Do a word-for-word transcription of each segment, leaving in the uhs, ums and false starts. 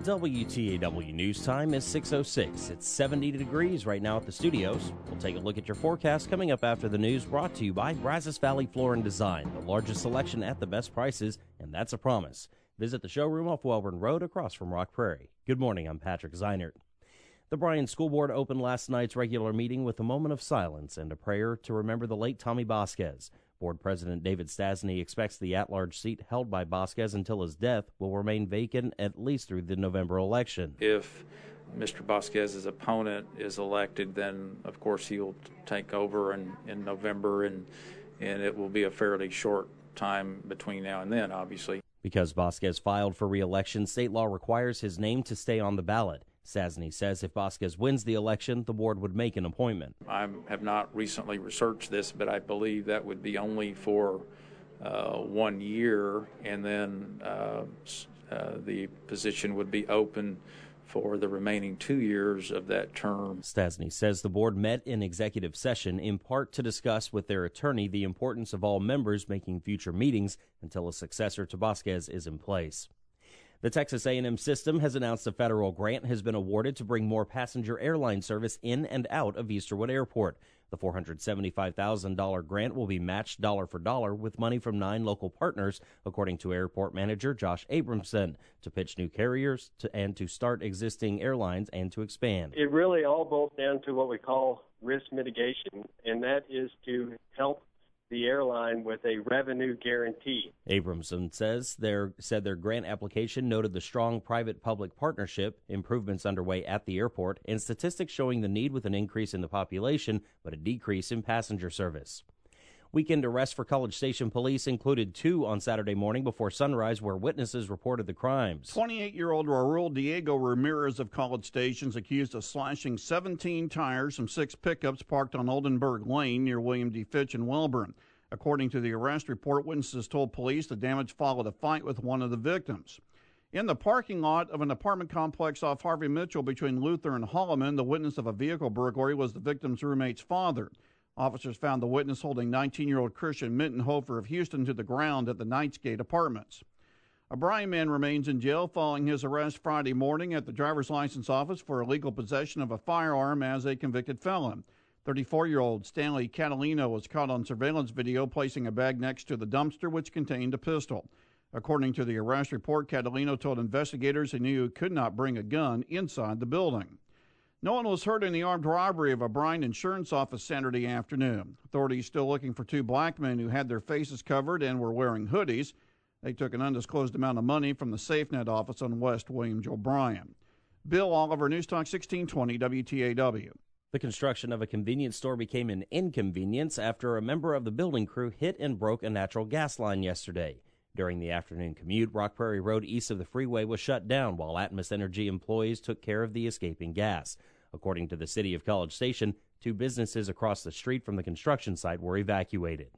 W T A W News Time is six oh six. It's seventy degrees right now at the studios. We'll take a look at your forecast coming up after the news, brought to you by Brazos Valley Floor and Design, the largest selection at the best prices, and that's a promise. Visit the showroom off Welborn Road across from Rock Prairie. Good morning, I'm Patrick Zeinert. The Bryan School Board opened last night's regular meeting with a moment of silence and a prayer to remember the late Tommy Vasquez. Board President David Stasny expects the at-large seat held by Vasquez until his death will remain vacant at least through the November election. If Mister Vasquez's opponent is elected, then of course he'll take over in, in November, and and it will be a fairly short time between now and then, obviously. Because Vasquez filed for re-election, state law requires his name to stay on the ballot. Stasny says if Vasquez wins the election, the board would make an appointment. I have not recently researched this, but I believe that would be only for uh, one year, and then uh, uh, the position would be open for the remaining two years of that term. Stasny says the board met in executive session in part to discuss with their attorney the importance of all members making future meetings until a successor to Vasquez is in place. The Texas A and M system has announced a federal grant has been awarded to bring more passenger airline service in and out of Easterwood Airport. The four hundred seventy-five thousand dollars grant will be matched dollar for dollar with money from nine local partners, according to airport manager Josh Abramson, to pitch new carriers to, and to start existing airlines and to expand. It really all boils down to what we call risk mitigation, and that is to help the airline with a revenue guarantee. Abramson says their said their grant application noted the strong private-public partnership, improvements underway at the airport, and statistics showing the need with an increase in the population but a decrease in passenger service. Weekend arrests for College Station police included two on Saturday morning before sunrise where witnesses reported the crimes. twenty-eight-year-old Raul Diego Ramirez of College Station is accused of slashing seventeen tires from six pickups parked on Oldenburg Lane near William D. Fitch in Welborn. According to the arrest report, witnesses told police the damage followed a fight with one of the victims. In the parking lot of an apartment complex off Harvey Mitchell between Luther and Holloman, the witness of a vehicle burglary was the victim's roommate's father. Officers found the witness holding nineteen-year-old Christian Mittenhofer of Houston to the ground at the Knightsgate Apartments. A Bryan man remains in jail following his arrest Friday morning at the driver's license office for illegal possession of a firearm as a convicted felon. thirty-four-year-old Stanley Catalino was caught on surveillance video placing a bag next to the dumpster which contained a pistol. According to the arrest report, Catalino told investigators he knew he could not bring a gun inside the building. No one was hurt in the armed robbery of a Bryan insurance office Saturday afternoon. Authorities still looking for two black men who had their faces covered and were wearing hoodies. They took an undisclosed amount of money from the SafeNet office on West William Joe Bryan. Bill Oliver, News Talk sixteen twenty W T A W. The construction of a convenience store became an inconvenience after a member of the building crew hit and broke a natural gas line yesterday. During the afternoon commute, Rock Prairie Road east of the freeway was shut down while Atmos Energy employees took care of the escaping gas. According to the city of College Station, two businesses across the street from the construction site were evacuated.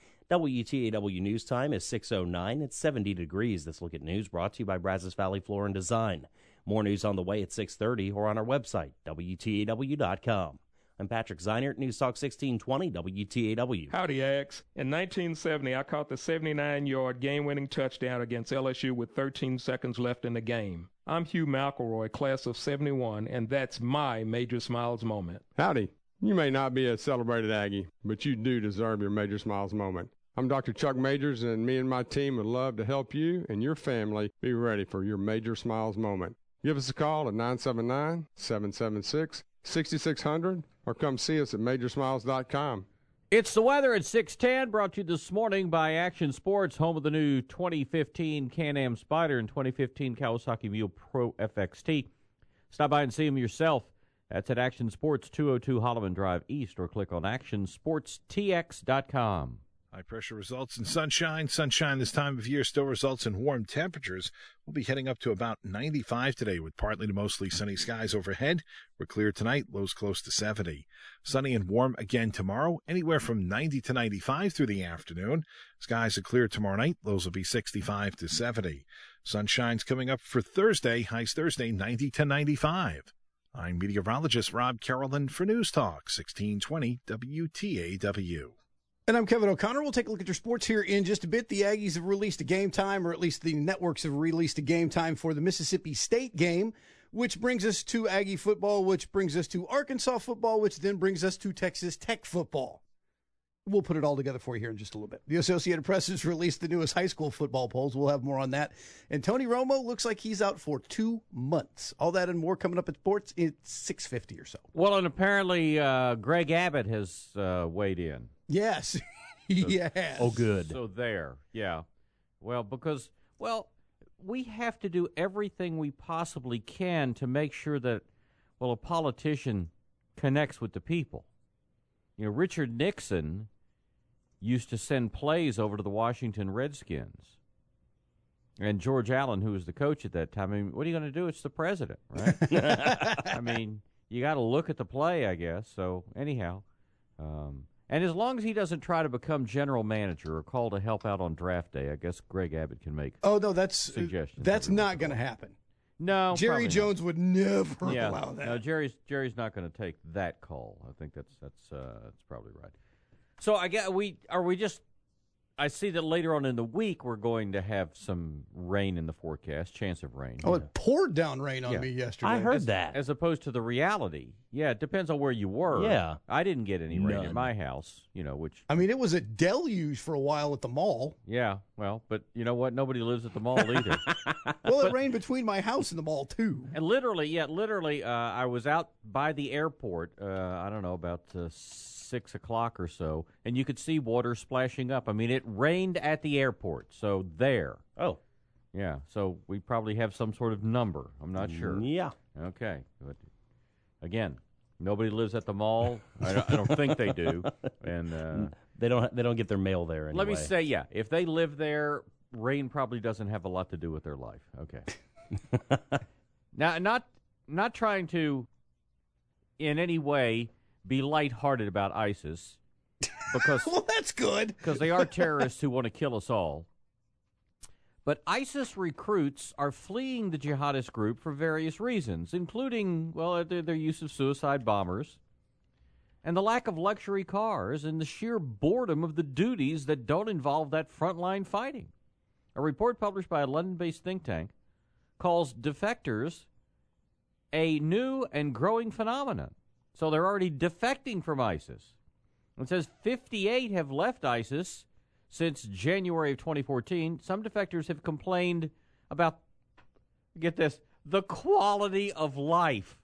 W T A W News Time is six oh nine. It's seventy degrees. This look at news brought to you by Brazos Valley Floor and Design. More news on the way at six thirty or on our website, W T A W dot com. I'm Patrick Zeinert, News Talk sixteen twenty W T A W. Howdy, Ags. In nineteen seventy, I caught the seventy-nine-yard game-winning touchdown against L S U with thirteen seconds left in the game. I'm Hugh McElroy, class of seventy-one, and that's my Major Smiles moment. Howdy. You may not be a celebrated Aggie, but you do deserve your Major Smiles moment. I'm Doctor Chuck Majors, and me and my team would love to help you and your family be ready for your Major Smiles moment. Give us a call at nine seven nine, seven seven six, six six zero zero or come see us at major smiles dot com. It's the weather at six ten, brought to you this morning by Action Sports, home of the new twenty fifteen Can-Am Spyder and twenty fifteen Kawasaki Mule Pro F X T. Stop by and see them yourself. That's at Action Sports, two oh two Holloman Drive East, or click on action sports t x dot com. High pressure results in sunshine. Sunshine this time of year still results in warm temperatures. We'll be heading up to about ninety-five today with partly to mostly sunny skies overhead. We're clear tonight, lows close to seventy. Sunny and warm again tomorrow, anywhere from ninety to ninety-five through the afternoon. Skies are clear tomorrow night, lows will be sixty-five to seventy. Sunshine's coming up for Thursday, highs Thursday ninety to ninety-five. I'm meteorologist Rob Carolyn for News Talk sixteen twenty W T A W. And I'm Kevin O'Connor. We'll take a look at your sports here in just a bit. The Aggies have released a game time, or at least the networks have released a game time for the Mississippi State game, which brings us to Aggie football, which brings us to Arkansas football, which then brings us to Texas Tech football. We'll put it all together for you here in just a little bit. The Associated Press has released the newest high school football polls. We'll have more on that. And Tony Romo looks like he's out for two months. All that and more coming up at sports. It's six fifty or so. Well, and apparently uh, Greg Abbott has uh, weighed in. Yes. Yes. Oh, good. So there, yeah. Well, because, well, we have to do everything we possibly can to make sure that, well, a politician connects with the people. You know, Richard Nixon used to send plays over to the Washington Redskins. And George Allen, who was the coach at that time, I mean, what are you going to do? It's the president, right? I mean, you got to look at the play, I guess. So, anyhow, um, and as long as he doesn't try to become general manager or call to help out on draft day, I guess Greg Abbott can make oh no, that's suggestions. That's not going to happen. No, Jerry Jones not. would never yeah. allow that. No, Jerry's Jerry's not going to take that call. I think that's that's uh, that's probably right. So I guess we are we just. I see that later on in the week we're going to have some rain in the forecast, chance of rain. Oh, it poured down rain on yeah. me yesterday. I heard as, that. As opposed to the reality. Yeah, it depends on where you were. Yeah. I didn't get any rain None. in my house, you know, which... I mean, it was a deluge for a while at the mall. Yeah, well, but you know what? Nobody lives at the mall either. Well, it rained between my house and the mall, too. And literally, yeah, literally, uh, I was out by the airport, uh, I don't know, about uh, six o'clock or so, and you could see water splashing up. I mean, it rained at the airport, so there. Oh. Yeah, so we probably have some sort of number. I'm not sure. Yeah. Okay. But again, nobody lives at the mall. I don't, I don't think they do. And uh, they don't. They don't get their mail there anyway. Let me say, yeah, if they live there, rain probably doesn't have a lot to do with their life. Okay. Now, not not trying to in any way be lighthearted about ISIS, because well, that's good because they are terrorists who want to kill us all. But ISIS recruits are fleeing the jihadist group for various reasons, including, well, their, their use of suicide bombers and the lack of luxury cars and the sheer boredom of the duties that don't involve that frontline fighting. A report published by a London-based think tank calls defectors a new and growing phenomenon. So they're already defecting from ISIS. It says fifty-eight have left ISIS since January of twenty fourteen. Some defectors have complained about, get this, the quality of life.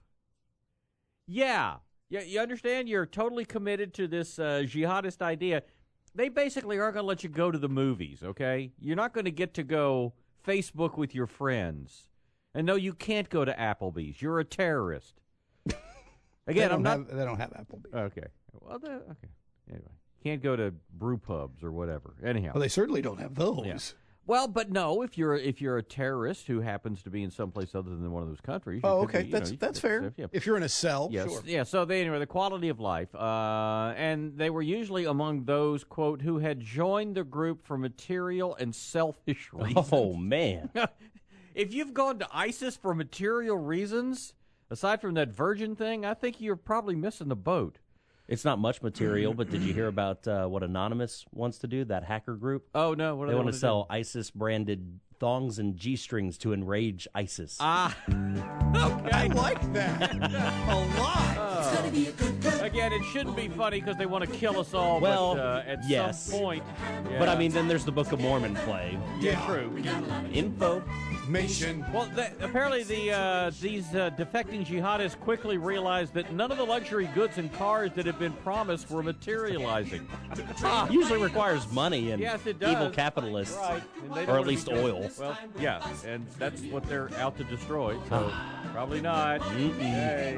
Yeah, yeah, you understand? You're totally committed to this uh, jihadist idea. They basically aren't going to let you go to the movies, okay? You're not going to get to go Facebook with your friends. And no, you can't go to Applebee's. You're a terrorist. Again, I'm not. Have, they don't have Applebee's. Okay. Well, okay. Anyway, can't go to brew pubs or whatever. Anyhow, well, they certainly don't have those. Yeah. Well, but no, if you're if you're a terrorist who happens to be in someplace other than one of those countries. Oh, you could okay, be, that's know, that's fair. If, yeah. if you're in a cell, yes, sure. Yeah. So they, anyway, the quality of life, uh, and they were usually among those quote who had joined the group for material and selfish reasons. Oh man! If you've gone to ISIS for material reasons, aside from that virgin thing, I think you're probably missing the boat. It's not much material, but did you hear about uh, what Anonymous wants to do, that hacker group? Oh, no. What do they, they want want to sell ISIS-branded thongs and G-strings to enrage ISIS. Ah, okay. I like that a lot. Uh, again, it shouldn't be funny because they want to kill us all, well, but uh, at yes. some point. Yeah. But, I mean, then there's the Book of Mormon play. Yeah, true. Info. Mation. Well, the, apparently the uh, these uh, defecting jihadists quickly realized that none of the luxury goods and cars that had been promised were materializing. Usually requires money and yes, it does. evil capitalists, right. or at least oil. Well, yeah, and that's what they're out to destroy, so probably not. Mm-mm. Hey.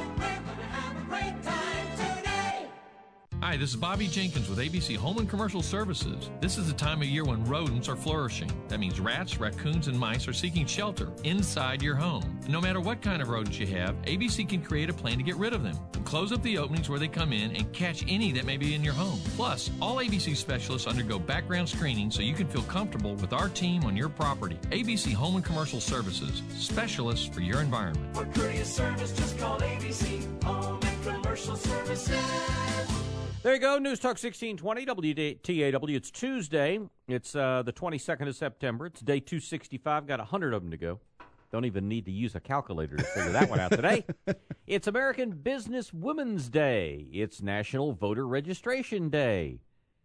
Hi, this is Bobby Jenkins with A B C Home and Commercial Services. This is the time of year when rodents are flourishing. That means rats, raccoons, and mice are seeking shelter inside your home. And no matter what kind of rodents you have, A B C can create a plan to get rid of them. Close up the openings where they come in and catch any that may be in your home. Plus, all A B C specialists undergo background screening so you can feel comfortable with our team on your property. A B C Home and Commercial Services, specialists for your environment. For courteous service, just call A B C Home and Commercial Services. There you go. News Talk sixteen twenty, W T A W. It's Tuesday. It's uh, the twenty-second of September. It's day two sixty-five. Got one hundred of them to go. Don't even need to use a calculator to figure that one out today. It's American Business Women's Day. It's National Voter Registration Day.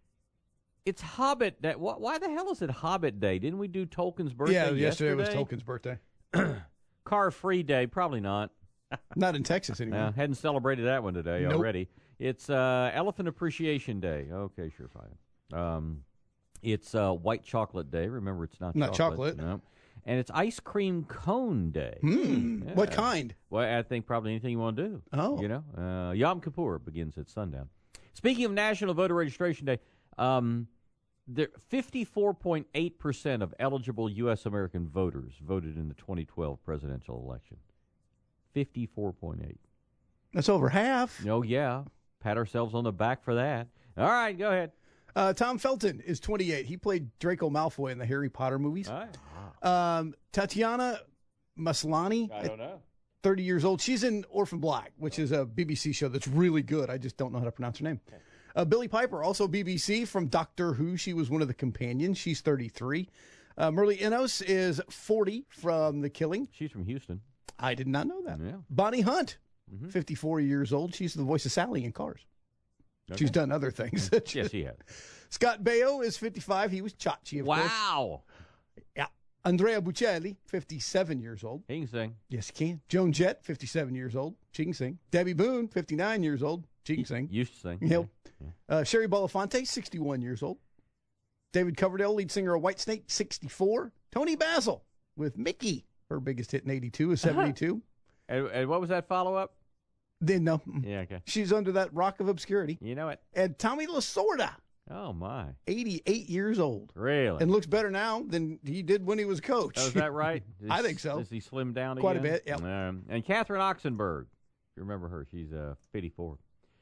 It's Hobbit Day. Why the hell is it Hobbit Day? Didn't we do Tolkien's birthday Yeah, yesterday? yesterday was Tolkien's birthday. Car-free day. Probably not. Not in Texas anymore. No, hadn't celebrated that one today Nope. already. It's uh, Elephant Appreciation Day. Okay, sure, fine. Um, it's uh, White Chocolate Day. Remember, it's not, Not chocolate. chocolate. No. And it's Ice Cream Cone Day. Hmm. Yeah. What kind? Well, I think probably anything you want to do. Oh. You know, uh, Yom Kippur begins at sundown. Speaking of National Voter Registration Day, um, there fifty-four point eight percent of eligible U S American voters voted in the twenty twelve presidential election. fifty-four point eight. That's over half. Oh, yeah. Pat ourselves on the back for that. All right, go ahead. Uh, Tom Felton is twenty-eight. He played Draco Malfoy in the Harry Potter movies. All right. Um, Tatiana Maslany, I don't know. thirty years old. She's in Orphan Black, which is a B B C show that's really good. I just don't know how to pronounce her name. Uh, Billie Piper, also B B C from Doctor Who. She was one of the companions. She's thirty-three. Uh, Merle Enos is forty from The Killing. She's from Houston. I did not know that. Yeah. Bonnie Hunt, Mhm. fifty-four years old. She's the voice of Sally in Cars. Okay. She's done other things. Yes, she has. Scott Baio is fifty-five. He was Chachi, of course. Wow. Yeah. Andrea Bocelli, fifty-seven years old. He can sing. Yes, he can. Joan Jett, fifty-seven years old. She can sing. Debbie Boone, fifty-nine years old. She can sing. Used to sing. Yep. Uh, Sherry Belafonte, sixty-one years old. David Coverdale, lead singer of Whitesnake, sixty-four. Tony Basil with Mickey, her biggest hit in eighty-two, is seventy-two. And, and what was that follow-up? Then no. Yeah, okay. She's under that rock of obscurity. You know it. And Tommy Lasorda, Oh, my. eighty-eight years old. Really? And looks better now than he did when he was coach. Oh, is that right? I think so. Does he slim down Quite a again? bit, yep. Um, and Catherine Oxenberg. If you remember her, she's uh, fifty-four.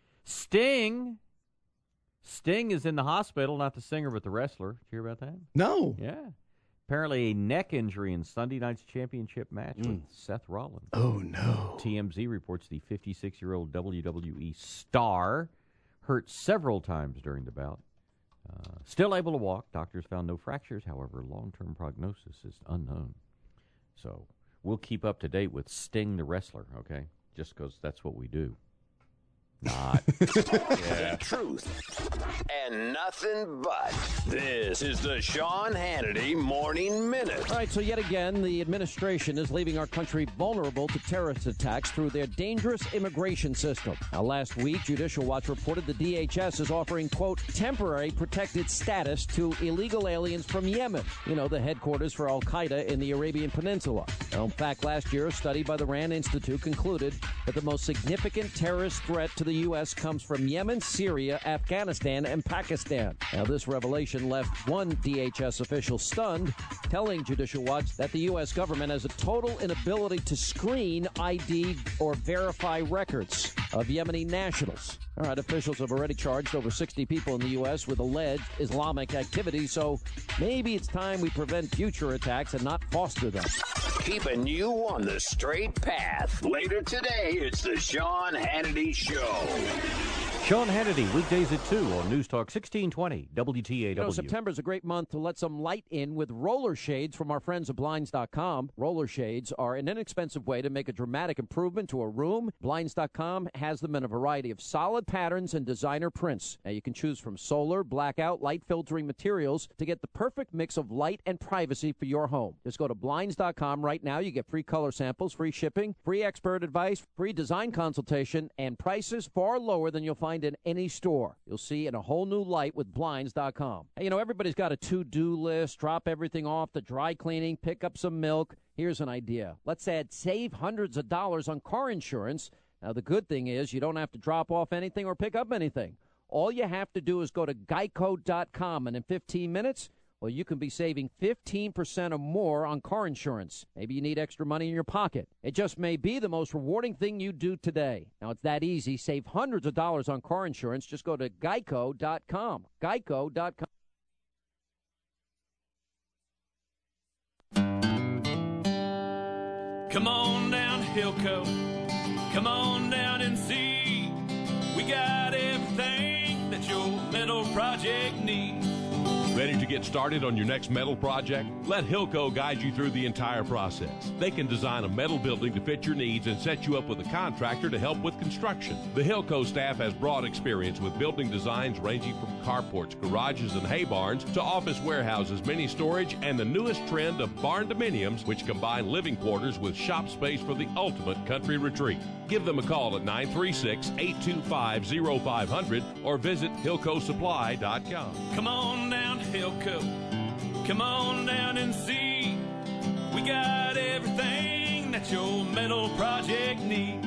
Sting. Sting is in the hospital, not the singer, but the wrestler. Did you hear about that? No. Yeah. Apparently a neck injury in Sunday night's championship match with Seth Rollins. Oh, no. T M Z reports the fifty-six-year-old W W E star hurt several times during the bout. Uh, still able to walk. Doctors found no fractures. However, long-term prognosis is unknown. So we'll keep up to date with Sting the wrestler, okay? Just because that's what we do. Not. Yeah. The truth and nothing but. This is the Sean Hannity Morning Minute. All right, so yet again, the administration is leaving our country vulnerable to terrorist attacks through their dangerous immigration system. Now, last week, Judicial Watch reported the D H S is offering, quote, temporary protected status to illegal aliens from Yemen, you know, the headquarters for al-Qaeda in the Arabian Peninsula. Now, in fact, last year, a study by the RAND Institute concluded that the most significant terrorist threat to the U S comes from Yemen, Syria, Afghanistan, and Pakistan. Now, this revelation left one D H S official stunned, telling Judicial Watch that the U S government has a total inability to screen, I D, or verify records of Yemeni nationals. All right, officials have already charged over sixty people in the U S with alleged Islamic activity, so maybe it's time we prevent future attacks and not foster them. Keeping you on the straight path. Later today, it's the Sean Hannity Show. Sean Hannity, weekdays at two on News Talk sixteen twenty W T A W. You know, September's a great month to let some light in with roller shades from our friends at Blinds dot com. Roller shades are an inexpensive way to make a dramatic improvement to a room. Blinds dot com has them in a variety of solid patterns and designer prints. Now, you can choose from solar, blackout, light filtering materials to get the perfect mix of light and privacy for your home. Just go to Blinds dot com right now. You get free color samples, free shipping, free expert advice, free design consultation, and prices far lower than you'll find in any store. You'll see in a whole new light with Blinds dot com. Hey, you know, everybody's got a to-do list. Drop everything off, the dry cleaning, pick up some milk. Here's an idea. Let's add save hundreds of dollars on car insurance. Now, the good thing is you don't have to drop off anything or pick up anything. All you have to do is go to Geico dot com, and in fifteen minutes, well, you can be saving fifteen percent or more on car insurance. Maybe you need extra money in your pocket. It just may be the most rewarding thing you do today. Now, it's that easy. Save hundreds of dollars on car insurance. Just go to Geico dot com. Geico dot com. Come on down to Hillco. Come on down and see. We got everything that metal project needs. Ready to get started on your next metal project? Let Hilco guide you through the entire process. They can design a metal building to fit your needs and set you up with a contractor to help with construction. The Hilco staff has broad experience with building designs ranging from carports, garages, and hay barns to office warehouses, mini storage, and the newest trend of barn dominiums, which combine living quarters with shop space for the ultimate country retreat. Give them a call at nine three six, eight two five, zero five zero zero or visit hilco supply dot com. Come on down to Hilco. Come on down and see. We got everything that your metal project needs.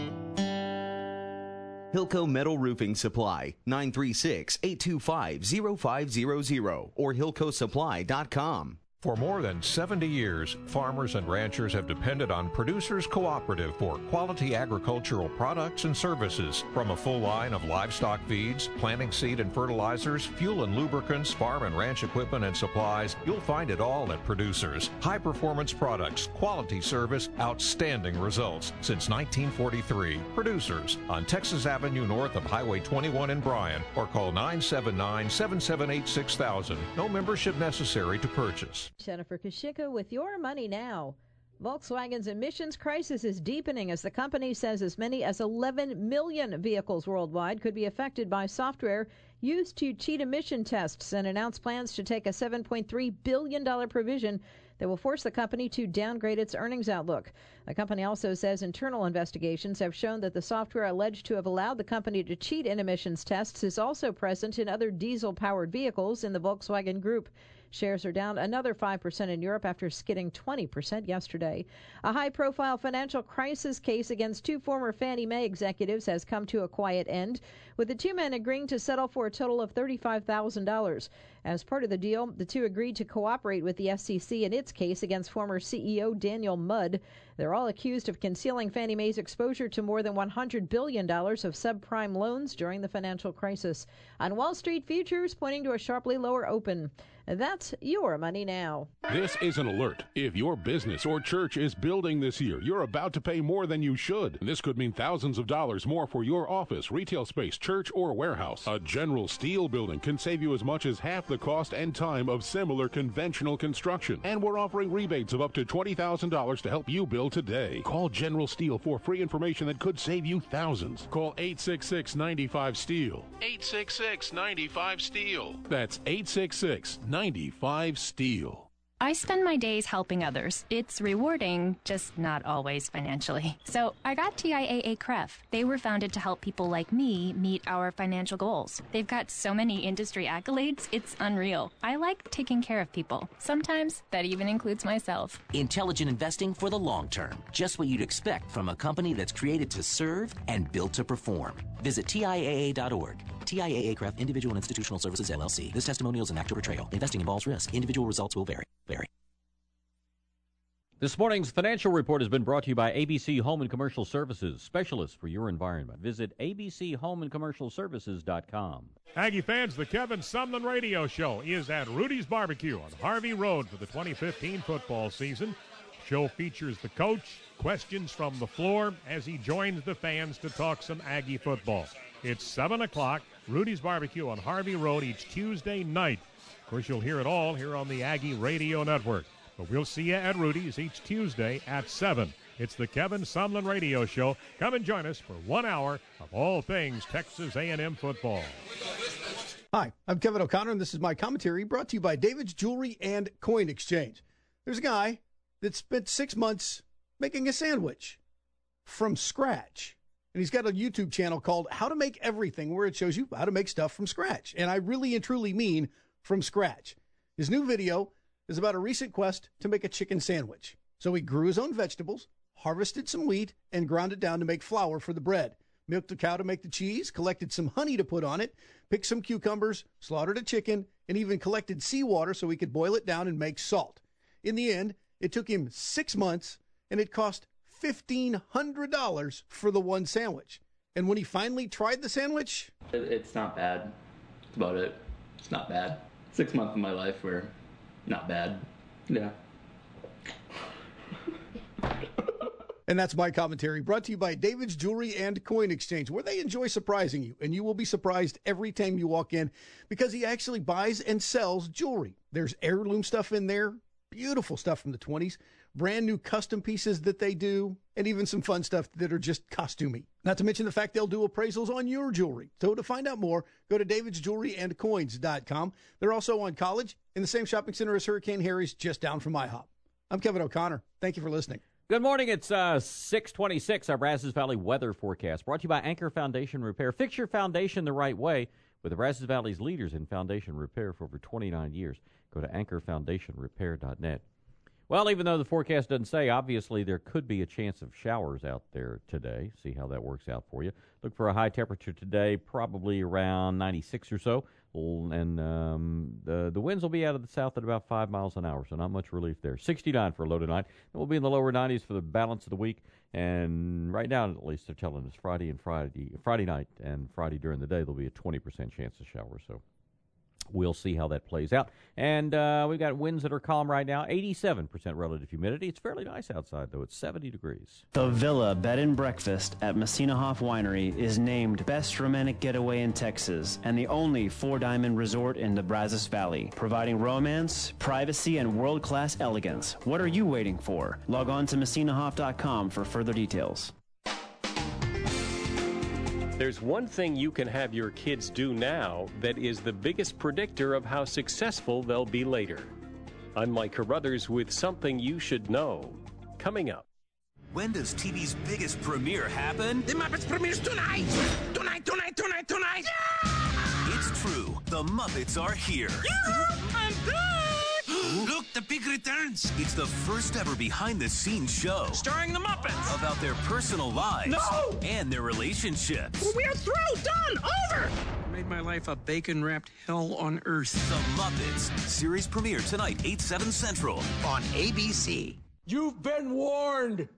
Hilco Metal Roofing Supply, nine three six, eight two five, zero five zero zero or hilco supply dot com. For more than seventy years, farmers and ranchers have depended on Producers Cooperative for quality agricultural products and services. From a full line of livestock feeds, planting seed and fertilizers, fuel and lubricants, farm and ranch equipment and supplies, you'll find it all at Producers. High-performance products, quality service, outstanding results. Since nineteen forty-three, Producers on Texas Avenue north of Highway twenty-one in Bryan, or call nine seven nine, seven seven eight, six thousand. No membership necessary to purchase. Jennifer Kashika with Your Money Now. Volkswagen's emissions crisis is deepening as the company says as many as eleven million vehicles worldwide could be affected by software used to cheat emission tests and announced plans to take a seven point three billion dollars provision that will force the company to downgrade its earnings outlook. The company also says internal investigations have shown that the software alleged to have allowed the company to cheat in emissions tests is also present in other diesel-powered vehicles in the Volkswagen Group. Shares are down another five percent in Europe after skidding twenty percent yesterday. A high-profile financial crisis case against two former Fannie Mae executives has come to a quiet end, with the two men agreeing to settle for a total of thirty-five thousand dollars. As part of the deal, the two agreed to cooperate with the S E C in its case against former C E O Daniel Mudd. They're all accused of concealing Fannie Mae's exposure to more than one hundred billion dollars of subprime loans during the financial crisis. On Wall Street, futures pointing to a sharply lower open. That's Your Money Now. This is an alert. If your business or church is building this year, you're about to pay more than you should. This could mean thousands of dollars more for your office, retail space, church, or warehouse. A General Steel building can save you as much as half the cost and time of similar conventional construction. And we're offering rebates of up to twenty thousand dollars to help you build today. Call General Steel for free information that could save you thousands. Call eight six six, nine five, STEEL. eight six six, nine five, STEEL. That's eight six six, nine five, STEEL. I spend my days helping others. It's rewarding, just not always financially. So I got T I A A C R E F. They were founded to help people like me meet our financial goals. They've got so many industry accolades, it's unreal. I like taking care of people. Sometimes that even includes myself. Intelligent investing for the long term. Just what you'd expect from a company that's created to serve and built to perform. Visit T I A A dot org. T I A A C R E F, Individual and Institutional Services, L L C. This testimonial is an act of betrayal. Investing involves risk. Individual results will vary. Vary. This morning's financial report has been brought to you by A B C Home and Commercial Services, specialists for your environment. Visit A B C home and commercial services dot com. Aggie fans, the Kevin Sumlin Radio Show is at Rudy's Barbecue on Harvey Road for the twenty fifteen football season. Show features the coach, questions from the floor as he joins the fans to talk some Aggie football. It's seven o'clock, Rudy's Barbecue on Harvey Road each Tuesday night. Of course, you'll hear it all here on the Aggie Radio Network. But we'll see you at Rudy's each Tuesday at seven. It's the Kevin Sumlin Radio Show. Come and join us for one hour of all things Texas A and M football. Hi, I'm Kevin O'Connor, and this is my commentary brought to you by David's Jewelry and Coin Exchange. There's a guy that spent six months making a sandwich from scratch. And he's got a YouTube channel called How to Make Everything, where it shows you how to make stuff from scratch. And I really and truly mean from scratch. His new video is about a recent quest to make a chicken sandwich. So he grew his own vegetables, harvested some wheat, and ground it down to make flour for the bread. Milked a cow to make the cheese, collected some honey to put on it, picked some cucumbers, slaughtered a chicken, and even collected seawater so he could boil it down and make salt. In the end, it took him six months, and it cost fifteen hundred dollars for the one sandwich. And when he finally tried the sandwich... It's not bad. That's about it. It's not bad. Six months of my life were not bad. Yeah. And that's my commentary, brought to you by David's Jewelry and Coin Exchange, where they enjoy surprising you. And you will be surprised every time you walk in because he actually buys and sells jewelry. There's heirloom stuff in there, beautiful stuff from the twenties, brand new custom pieces that they do, and even some fun stuff that are just costumey. Not to mention the fact they'll do appraisals on your jewelry. So to find out more, go to davids jewelry and coins dot com. They're also on College in the same shopping center as Hurricane Harry's, just down from IHOP. I'm Kevin O'Connor. Thank you for listening. Good morning. It's uh, six twenty-six, our Brazos Valley weather forecast, brought to you by Anchor Foundation Repair. Fix your foundation the right way with the Brazos Valley's leaders in foundation repair for over twenty-nine years. Go to anchor foundation repair dot net. Well, even though the forecast doesn't say, obviously there could be a chance of showers out there today. See how that works out for you. Look for a high temperature today, probably around ninety-six or so. And um, the the winds will be out of the south at about five miles an hour, so not much relief there. sixty-nine for a low tonight. And we'll be in the lower nineties for the balance of the week. And right now, at least, they're telling us Friday and Friday, Friday night and Friday during the day, there'll be a twenty percent chance of showers. So we'll see how that plays out. And uh, we've got winds that are calm right now, eighty-seven percent relative humidity. It's fairly nice outside, though. It's seventy degrees. The Villa Bed and Breakfast at Messina Hoff Winery is named Best Romantic Getaway in Texas and the only four-diamond resort in the Brazos Valley, providing romance, privacy, and world-class elegance. What are you waiting for? Log on to messina hoff dot com for further details. There's one thing you can have your kids do now that is the biggest predictor of how successful they'll be later. I'm Mike Carruthers with something you should know. Coming up. When does T V's biggest premiere happen? The Muppets premieres tonight! Tonight, tonight, tonight, tonight! Yeah! It's true. The Muppets are here. Yeah! I'm back! Look, the big returns! It's the first ever behind-the-scenes show. Starring the Muppets! About their personal lives. No! And their relationships. Well, we are through! Done! Over! Made my life a bacon-wrapped hell on earth. The Muppets. Series premiere tonight, eight, seven Central. On A B C. You've been warned!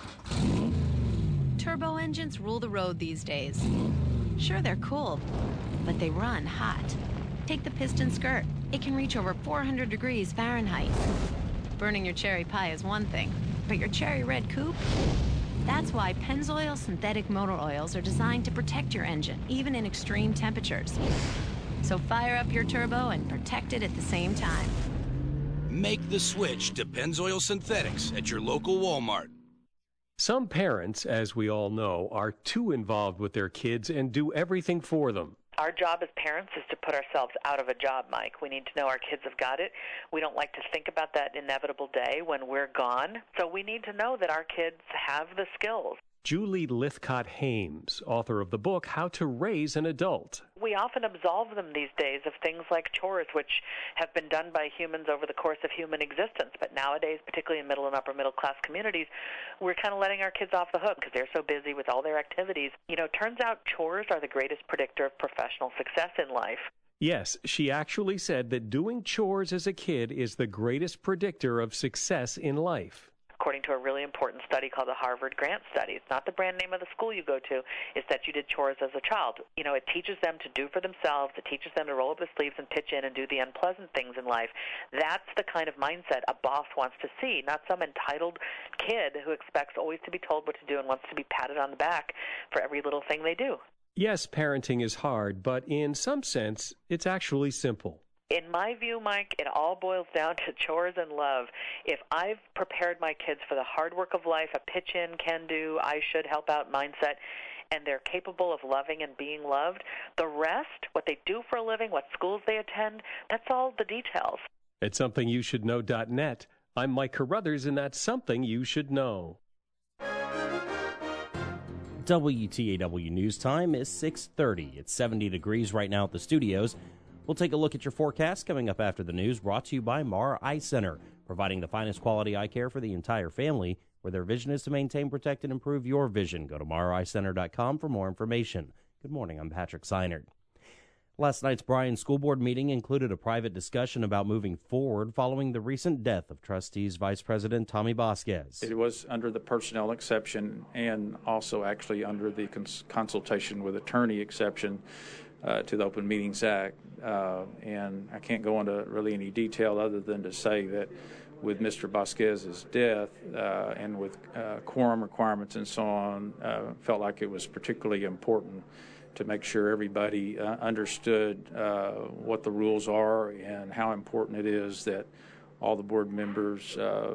Turbo engines rule the road these days. Sure, they're cool, but they run hot. Take the piston skirt. It can reach over four hundred degrees Fahrenheit. Burning your cherry pie is one thing, but your cherry red coupe? That's why Pennzoil synthetic motor oils are designed to protect your engine, even in extreme temperatures. So fire up your turbo and protect it at the same time. Make the switch to Pennzoil Synthetics at your local Walmart. Some parents, as we all know, are too involved with their kids and do everything for them. Our job as parents is to put ourselves out of a job, Mike. We need to know our kids have got it. We don't like to think about that inevitable day when we're gone. So we need to know that our kids have the skills. Julie Lithcott-Hames, author of the book, How to Raise an Adult. We often absolve them these days of things like chores, which have been done by humans over the course of human existence. But nowadays, particularly in middle and upper middle class communities, we're kind of letting our kids off the hook because they're so busy with all their activities. You know, turns out chores are the greatest predictor of professional success in life. Yes, she actually said that doing chores as a kid is the greatest predictor of success in life. According to a really important study called the Harvard Grant Study. It's not the brand name of the school you go to. It's that you did chores as a child. You know, it teaches them to do for themselves. It teaches them to roll up their sleeves and pitch in and do the unpleasant things in life. That's the kind of mindset a boss wants to see, not some entitled kid who expects always to be told what to do and wants to be patted on the back for every little thing they do. Yes, parenting is hard, but in some sense, it's actually simple. In my view, Mike, it all boils down to chores and love. If I've prepared my kids for the hard work of life, a pitch-in, can-do, I should help out mindset, and they're capable of loving and being loved, the rest, what they do for a living, what schools they attend, that's all the details. At something you should know dot net, I'm Mike Carruthers, and that's Something You Should Know. W T A W News Time is six thirty. It's seventy degrees right now at the studios. We'll take a look at your forecast coming up after the news, brought to you by Mara Eye Center, providing the finest quality eye care for the entire family, where their vision is to maintain, protect, and improve your vision. Go to mara eye center dot com for more information. Good morning, I'm Patrick Seinert. Last night's Bryan School Board meeting included a private discussion about moving forward following the recent death of Trustees Vice President Tommy Vasquez. It was under the personnel exception and also actually under the cons- consultation with attorney exception uh, to the Open Meetings Act. Uh, and I can't go into really any detail other than to say that with Mister Vasquez's death uh, and with uh, quorum requirements and so on, uh, felt like it was particularly important to make sure everybody uh, understood uh, what the rules are and how important it is that all the board members uh,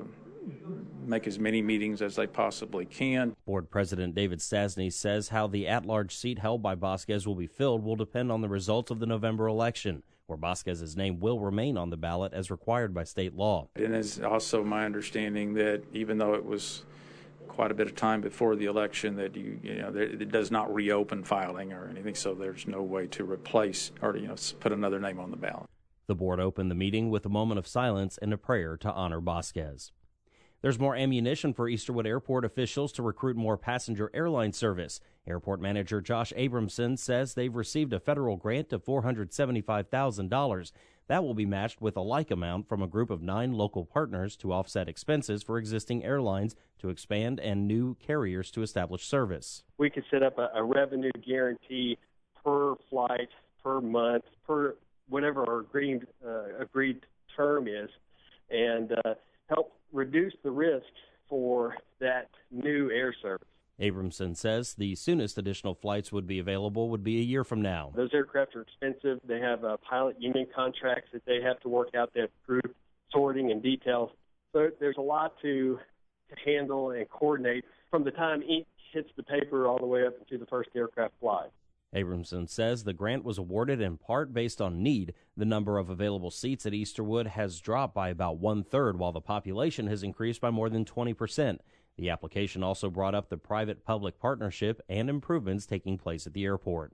make as many meetings as they possibly can. Board President David Stasny says how the at-large seat held by Vasquez will be filled will depend on the results of the November election, where Vasquez's name will remain on the ballot as required by state law. And it's also my understanding that even though it was quite a bit of time before the election, that you you know it does not reopen filing or anything, so there's no way to replace or you know put another name on the ballot. The board opened the meeting with a moment of silence and a prayer to honor Vasquez. There's more ammunition for Easterwood Airport officials to recruit more passenger airline service. Airport manager Josh Abramson says they've received a federal grant of four hundred seventy-five thousand dollars. That will be matched with a like amount from a group of nine local partners to offset expenses for existing airlines to expand and new carriers to establish service. We could set up a, a revenue guarantee per flight, per month, per whatever our agreed, uh, agreed term is, and uh, help reduce the risk for that new air service. Abramson says the soonest additional flights would be available would be a year from now. Those aircraft are expensive. They have uh, pilot union contracts that they have to work out. They have crew sorting and details. So there's a lot to, to handle and coordinate from the time ink hits the paper all the way up to the first aircraft flies. Abramson says the grant was awarded in part based on need. The number of available seats at Easterwood has dropped by about one-third, while the population has increased by more than twenty percent. The application also brought up the private-public partnership and improvements taking place at the airport.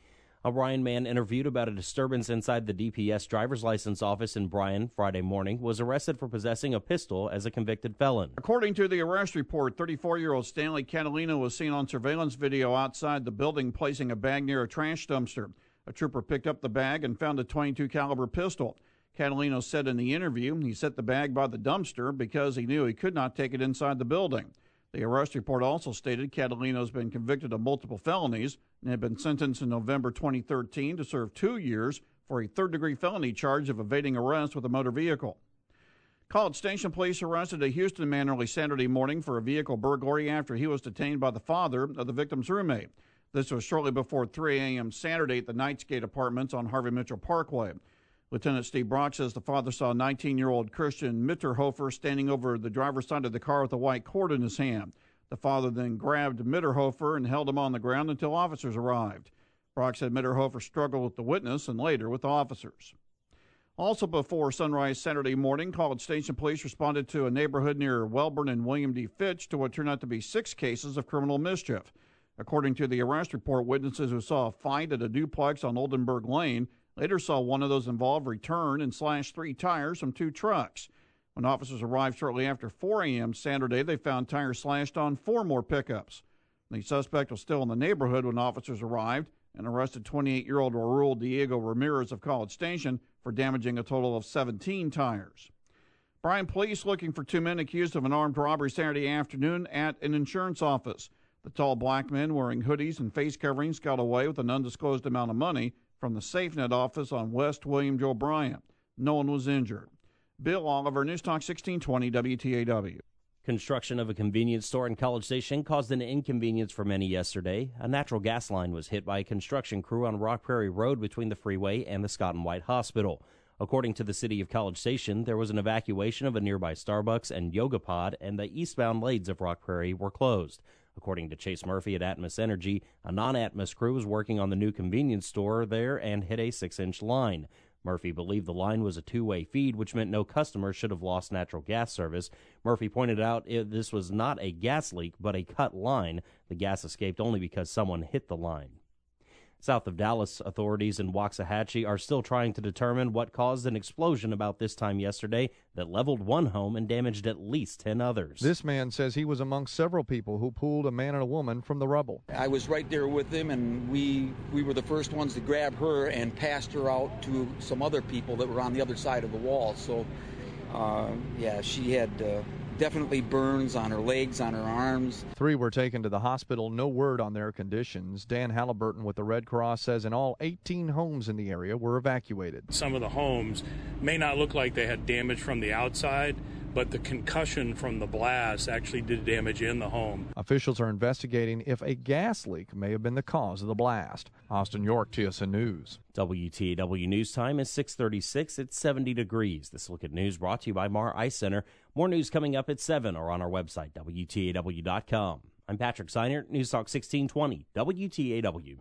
A Bryan man interviewed about a disturbance inside the D P S driver's license office in Bryan Friday morning was arrested for possessing a pistol as a convicted felon. According to the arrest report, thirty-four-year-old Stanley Catalino was seen on surveillance video outside the building placing a bag near a trash dumpster. A trooper picked up the bag and found a twenty-two caliber pistol. Catalino said in the interview he set the bag by the dumpster because he knew he could not take it inside the building. The arrest report also stated Catalino has been convicted of multiple felonies and had been sentenced in November twenty thirteen to serve two years for a third-degree felony charge of evading arrest with a motor vehicle. College Station police arrested a Houston man early Saturday morning for a vehicle burglary after he was detained by the father of the victim's roommate. This was shortly before three a.m. Saturday at the Knightsgate Apartments on Harvey Mitchell Parkway. Lieutenant Steve Brock says the father saw nineteen-year-old Christian Mitterhofer standing over the driver's side of the car with a white cord in his hand. The father then grabbed Mitterhofer and held him on the ground until officers arrived. Brock said Mitterhofer struggled with the witness and later with officers. Also before sunrise Saturday morning, College Station police responded to a neighborhood near Welborn and William D. Fitch to what turned out to be six cases of criminal mischief. According to the arrest report, witnesses who saw a fight at a duplex on Oldenburg Lane later saw one of those involved return and slash three tires from two trucks. When officers arrived shortly after four a.m. Saturday, they found tires slashed on four more pickups. The suspect was still in the neighborhood when officers arrived and arrested twenty-eight-year-old Raul Diego Ramirez of College Station for damaging a total of seventeen tires. Bryan police looking for two men accused of an armed robbery Saturday afternoon at an insurance office. The tall black men wearing hoodies and face coverings got away with an undisclosed amount of money from the SafeNet office on West William Joe Bryant. No one was injured. Bill Oliver, News Talk sixteen twenty W T A W. Construction of a convenience store in College Station caused an inconvenience for many yesterday. A natural gas line was hit by a construction crew on Rock Prairie Road between the freeway and the Scott and White Hospital. According to the city of College Station, there was an evacuation of a nearby Starbucks and Yoga Pod, and the eastbound lanes of Rock Prairie were closed. According to Chase Murphy at Atmos Energy, a non-Atmos crew was working on the new convenience store there and hit a six-inch line. Murphy believed the line was a two-way feed, which meant no customer should have lost natural gas service. Murphy pointed out it, this was not a gas leak, but a cut line. The gas escaped only because someone hit the line. South of Dallas, authorities in Waxahachie are still trying to determine what caused an explosion about this time yesterday that leveled one home and damaged at least ten others. This man says he was among several people who pulled a man and a woman from the rubble. I was right there with him, and we, we were the first ones to grab her and passed her out to some other people that were on the other side of the wall. So, uh, yeah, she had uh, definitely burns on her legs, on her arms. Three were taken to the hospital. No word on their conditions. Dan Halliburton with the Red Cross says in all, eighteen homes in the area were evacuated. Some of the homes may not look like they had damage from the outside, but the concussion from the blast actually did damage in the home. Officials are investigating if a gas leak may have been the cause of the blast. Austin York, T S N News. W T A W News Time is six thirty-six. It's seventy degrees. This Look at News brought to you by Mar Ice Center. More news coming up at seven or on our website, W T A W dot com. I'm Patrick Seinert, News Talk sixteen twenty, W T A W.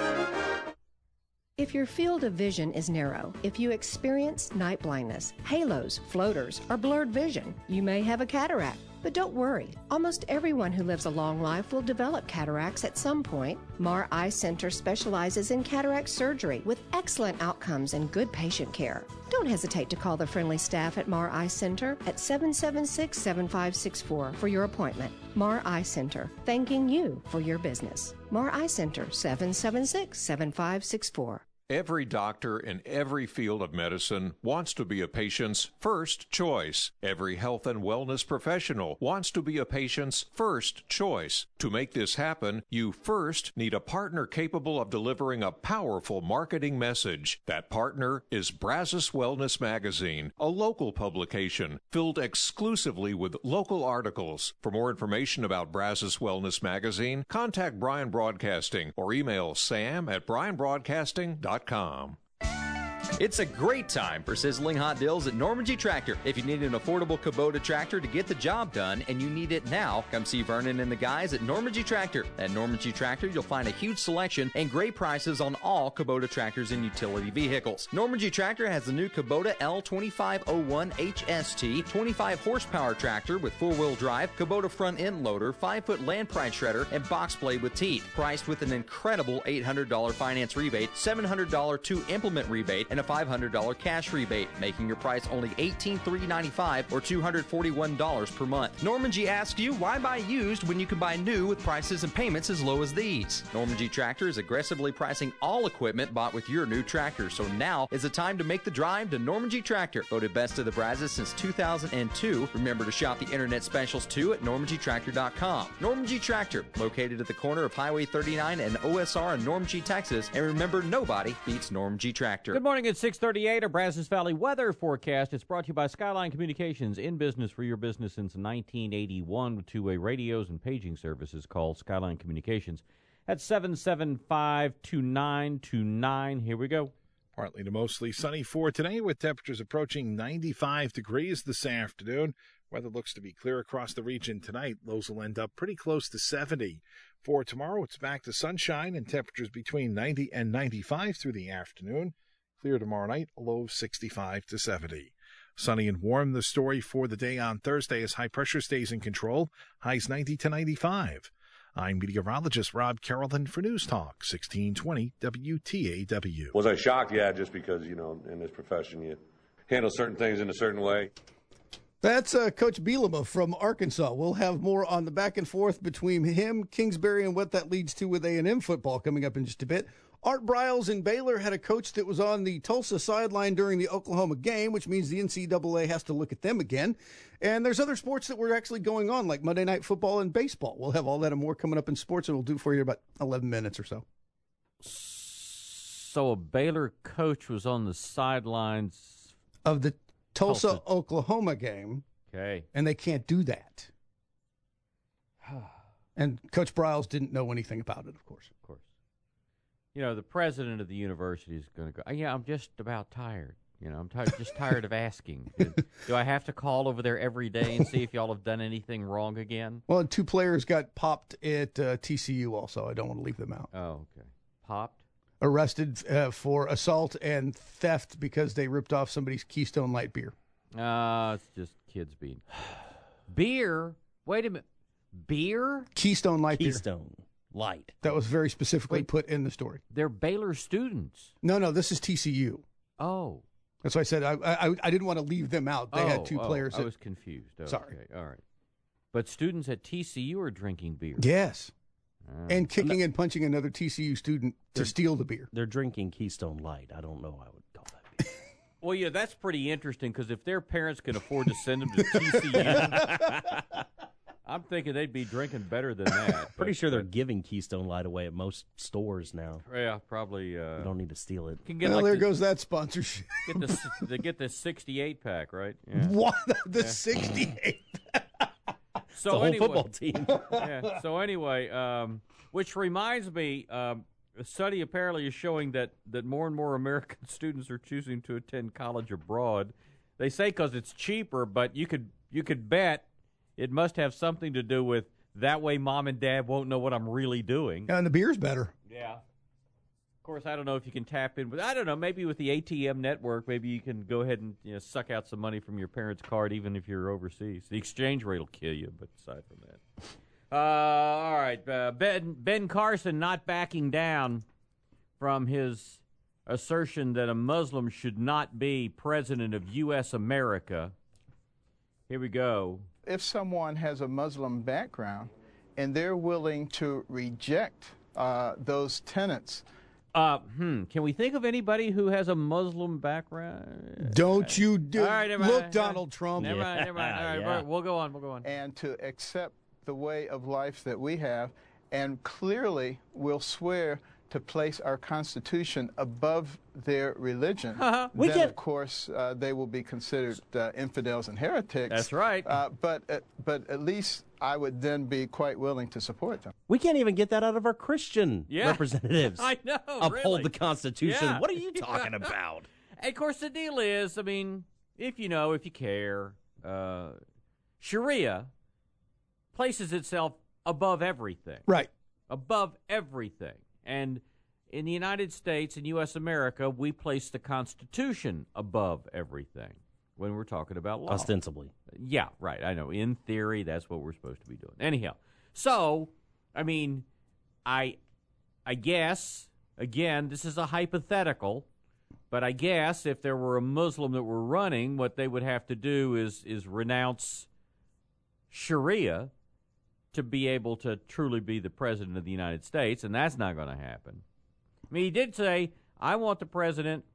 If your field of vision is narrow, if you experience night blindness, halos, floaters, or blurred vision, you may have a cataract. But don't worry, almost everyone who lives a long life will develop cataracts at some point. Mar Eye Center specializes in cataract surgery with excellent outcomes and good patient care. Don't hesitate to call the friendly staff at Mar Eye Center at seven seven six, seven five six four for your appointment. Mar Eye Center, thanking you for your business. Mar Eye Center, seven seven six, seven five six four. Every doctor in every field of medicine wants to be a patient's first choice. Every health and wellness professional wants to be a patient's first choice. To make this happen, you first need a partner capable of delivering a powerful marketing message. That partner is Brazos Wellness Magazine, a local publication filled exclusively with local articles. For more information about Brazos Wellness Magazine, contact Bryan Broadcasting or email sam at bryan broadcasting dot com. It's a great time for sizzling hot deals at Norman G. Tractor. If you need an affordable Kubota tractor to get the job done and you need it now, come see Vernon and the guys at Norman G. Tractor. At Norman G. Tractor, you'll find a huge selection and great prices on all Kubota tractors and utility vehicles. Norman G. Tractor has the new Kubota L twenty-five oh one H S T, twenty-five horsepower tractor with four-wheel drive, Kubota front-end loader, five-foot land pride shredder, and box blade with teeth. Priced with an incredible eight hundred dollars finance rebate, seven hundred dollars two-implement rebate, and a five hundred dollars cash rebate, making your price only eighteen thousand three hundred ninety-five dollars or two hundred forty-one dollars per month. Norman G. asks you, why buy used when you can buy new with prices and payments as low as these? Norman G. Tractor is aggressively pricing all equipment bought with your new tractor, so now is the time to make the drive to Norman G. Tractor. Voted best of the Brazos since two thousand two. Remember to shop the internet specials too at norman g tractor dot com. Norman G. Tractor, located at the corner of Highway thirty-nine and O S R in Norman G, Texas. And remember, nobody beats Norman G. Tractor. Good morning. It's six thirty-eight, a Brazos Valley weather forecast. It's brought to you by Skyline Communications, in business for your business since nineteen eighty-one with two-way radios and paging services. Called Skyline Communications at seven seven five, two nine two nine. Here we go. Partly to mostly sunny for today, with temperatures approaching ninety-five degrees this afternoon. Weather looks to be clear across the region tonight. Lows will end up pretty close to seventy. For tomorrow, it's back to sunshine and temperatures between ninety and ninety-five through the afternoon. Clear tomorrow night, a low of sixty-five to seventy. Sunny and warm, the story for the day on Thursday as high pressure stays in control. Highs ninety to ninety-five. I'm meteorologist Rob Carrollton for News Talk sixteen twenty W T A W. Was I shocked? Yeah, just because, you know, in this profession you handle certain things in a certain way. That's uh, Coach Bielema from Arkansas. We'll have more on the back and forth between him, Kingsbury, and what that leads to with A and M football coming up in just a bit. Art Briles in Baylor had a coach that was on the Tulsa sideline during the Oklahoma game, which means the N C double A has to look at them again. And there's other sports that were actually going on, like Monday Night Football and baseball. We'll have all that and more coming up in sports, and we'll do for you in about eleven minutes or so. So a Baylor coach was on the sidelines of the Tulsa, Tulsa. Oklahoma game. Okay. And they can't do that. And Coach Briles didn't know anything about it, of course. Of course. You know, the president of the university is going to go, yeah, I'm just about tired. You know, I'm tired, just tired of asking. Do I have to call over there every day and see if y'all have done anything wrong again? Well, two players got popped at uh, T C U also. I don't want to leave them out. Oh, okay. Popped? Arrested uh, for assault and theft because they ripped off somebody's Keystone Light beer. Ah, uh, it's just kids being. Beer? Wait a minute. Beer? Keystone Light Keystone. beer. Light. That was very specifically Wait, put in the story. They're Baylor students. No, no, this is T C U. Oh. That's why I said I I, I didn't want to leave them out. They oh, had two oh, players. I that, was confused. Oh, sorry. Okay, all right. But students at T C U are drinking beer. Yes. Oh. And kicking not, and punching another T C U student to steal the beer. They're drinking Keystone Light. I don't know. I would call that beer. Well, yeah, that's pretty interesting because if their parents can afford to send them to T C U, I'm thinking they'd be drinking better than that. Pretty but, sure they're but, giving Keystone Light away at most stores now. Yeah, probably. Uh, you don't need to steal it. Can get well, like there the, goes that sponsorship. Get the, they get the sixty-eight pack, right? Yeah. What? The Yeah. sixty-eight? So the whole anyway, football team. yeah. So anyway, um, which reminds me, um, a study apparently is showing that, that more and more American students are choosing to attend college abroad. They say because it's cheaper, but you could you could bet it must have something to do with that way mom and dad won't know what I'm really doing. And the beer's better. Yeah. Of course, I don't know if you can tap in, but I don't know. Maybe with the A T M network, maybe you can go ahead and you know, suck out some money from your parents' card, even if you're overseas. The exchange rate will kill you, but aside from that. Uh, all right. Uh, Ben, Ben Carson not backing down from his assertion that a Muslim should not be president of U S America. Here we go. If someone has a Muslim background and they're willing to reject uh, those tenets, Uh, hmm. Can we think of anybody who has a Muslim background? Don't you do All right, never look, mind. Donald Trump. Never mind, never mind. All right, Yeah. we'll go on, we'll go on. and to accept the way of life that we have, and clearly will swear to place our Constitution above their religion, We then, get- of course, uh, they will be considered uh, infidels and heretics. That's right. Uh, but, uh, but at least I would then be quite willing to support them. We can't even get that out of our Christian Yeah. representatives. I know, Uphold really. the Constitution. Yeah. What are you talking about? And of course, the deal is, I mean, if you know, if you care, uh, Sharia places itself above everything. Right. Above everything. And in the United States, in U S America, we place the Constitution above everything when we're talking about law. Ostensibly. Yeah, right. I know. In theory, that's what we're supposed to be doing. Anyhow, so, I mean, I, I guess, again, this is a hypothetical, but I guess if there were a Muslim that were running, what they would have to do is is renounce Sharia to be able to truly be the president of the United States, and that's not going to happen. I mean, he did say, I want the president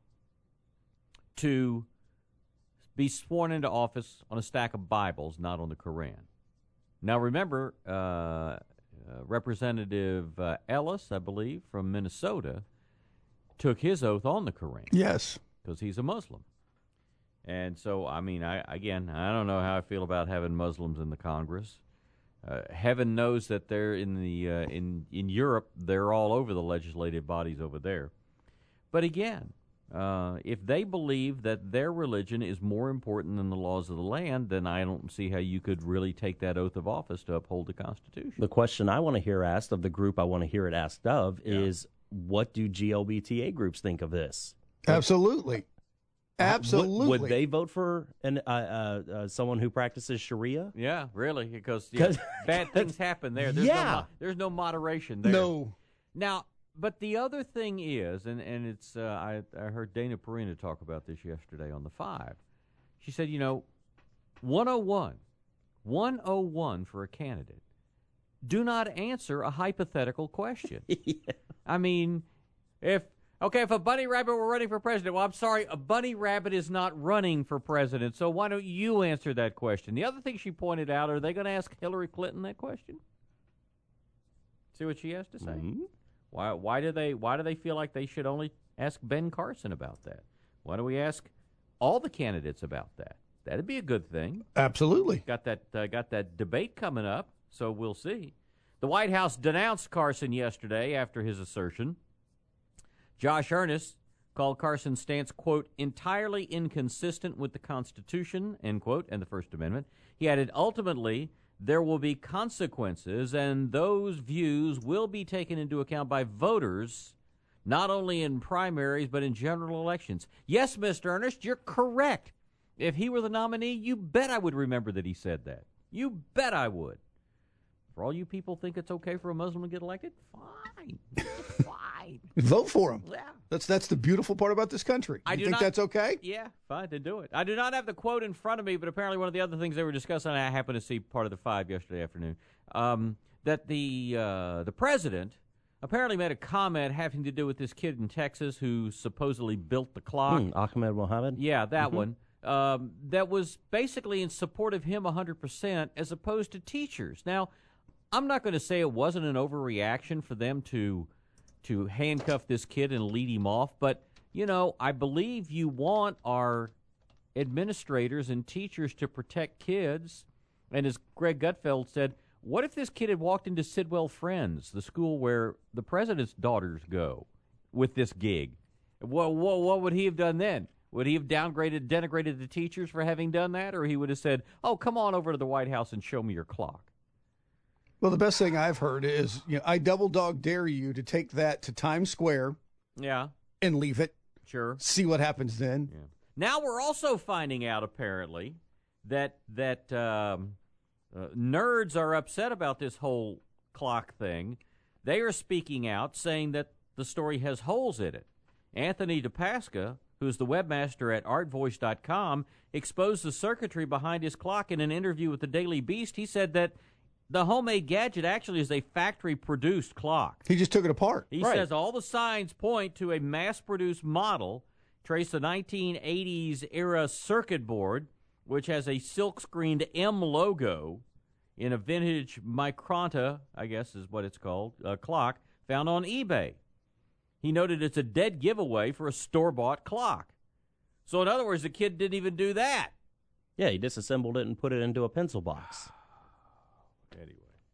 to be sworn into office on a stack of Bibles, not on the Koran. Now, remember, uh, uh, Representative uh, Ellis, I believe, from Minnesota, took his oath on the Koran. Yes. Because he's a Muslim. And so, I mean, I again, I don't know how I feel about having Muslims in the Congress. Uh, heaven knows that they're in the uh, in in Europe. They're all over the legislative bodies over there. But again, uh, if they believe that their religion is more important than the laws of the land, then I don't see how you could really take that oath of office to uphold the Constitution. The question I want to hear asked of the group I want to hear it asked of yeah. is, what do G L B T A groups think of this? Absolutely. Absolutely. Would, would they vote for an uh, uh, uh, someone who practices Sharia? Yeah, really, because yeah, bad things happen there. There's yeah. no, there's no moderation there. No. Now, but the other thing is, and, and it's uh, I, I heard Dana Perina talk about this yesterday on the Five. She said, you know, one oh one, one oh one for a candidate. Do not answer a hypothetical question. yeah. I mean, if... Okay, if a bunny rabbit were running for president, well, I'm sorry, a bunny rabbit is not running for president, so why don't you answer that question? The other thing she pointed out, are they going to ask Hillary Clinton that question? See what she has to say? Mm-hmm. Why Why do they Why do they feel like they should only ask Ben Carson about that? Why don't we ask all the candidates about that? That'd be a good thing. Absolutely. Got that uh, got that debate coming up, so we'll see. The White House denounced Carson yesterday after his assertion. Josh Earnest called Carson's stance, quote, entirely inconsistent with the Constitution, end quote, and the First Amendment. He added, ultimately, there will be consequences, and those views will be taken into account by voters, not only in primaries, but in general elections. Yes, Mister Earnest, you're correct. If he were the nominee, you bet I would remember that he said that. You bet I would. For all you people think it's okay for a Muslim to get elected, fine. Fine. Vote for him. Yeah. That's that's the beautiful part about this country. I you do think not, that's okay? Yeah, fine, then do it. I do not have the quote in front of me, but apparently one of the other things they were discussing, I happened to see part of the Five yesterday afternoon, um, that the uh, the president apparently made a comment having to do with this kid in Texas who supposedly built the clock. Hmm, Ahmed Mohammed? Yeah, that mm-hmm. one. um, that was basically in support of him one hundred percent as opposed to teachers. Now, I'm not going to say it wasn't an overreaction for them to to handcuff this kid and lead him off, but, you know, I believe you want our administrators and teachers to protect kids. And as Greg Gutfeld said, what if this kid had walked into Sidwell Friends, the school where the president's daughters go, with this gig? What, what, what would he have done then? Would he have downgraded, denigrated the teachers for having done that? Or he would have said, oh, come on over to the White House and show me your clock? Well, the best thing I've heard is, you know, I double dog dare you to take that to Times Square. Yeah. And leave it. Sure. See what happens then. Yeah. Now we're also finding out, apparently, that that um, uh, nerds are upset about this whole clock thing. They are speaking out, saying that the story has holes in it. Anthony DePasca, who's the webmaster at art voice dot com, exposed the circuitry behind his clock in an interview with the Daily Beast. He said that the homemade gadget actually is a factory-produced clock. He just took it apart. He right. says all the signs point to a mass-produced model, trace the nineteen eighties era circuit board, which has a silk-screened M logo in a vintage Micronta, I guess is what it's called, uh, clock, found on eBay. He noted it's a dead giveaway for a store-bought clock. So in other words, the kid didn't even do that. Yeah, he disassembled it and put it into a pencil box. Anyway,